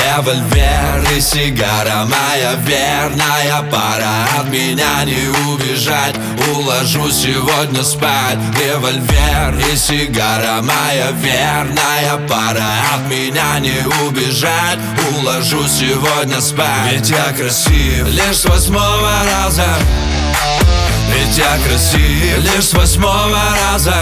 Револьвер и сигара, моя верная пара. От меня не убежать, уложу сегодня спать. Револьвер и сигара, моя верная пара. От меня не убежать, уложу сегодня спать. Ведь я красив лишь с 8-го раза. Ведь я красив лишь с 8-го раза.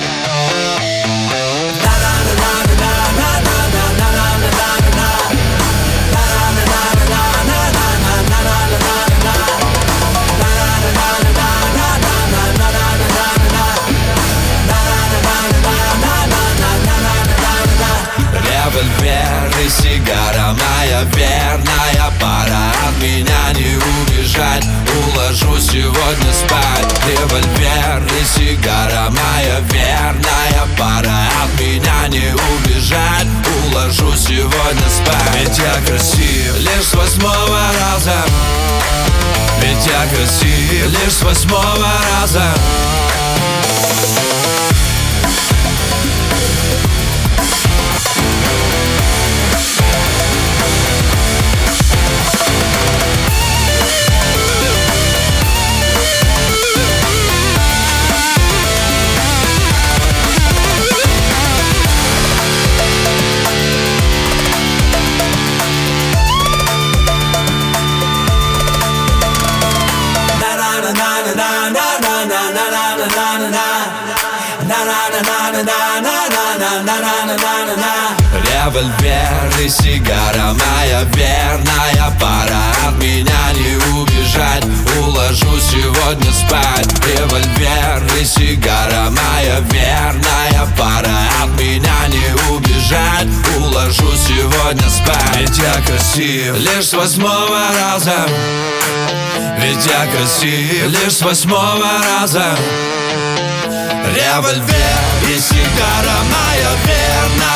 Револьвер и сигара, моя верная пара. От меня не убежать, уложу сегодня спать. Револьвер и сигара, моя верная пара. От меня не убежать, уложу сегодня спать. Ведь я красив лишь с 8-го раза. Ведь я красив лишь с 8-го раза. Револьвер и сигара, моя верная пара. От меня не убежать, уложу сегодня спать. Револьвер и сигара, моя верная пара. От меня не убежать, уложу сегодня спать. Ведь я красив лишь с 8-го раза. Ведь я красив лишь с 8-го раза. Револьвер и сигара, моя верная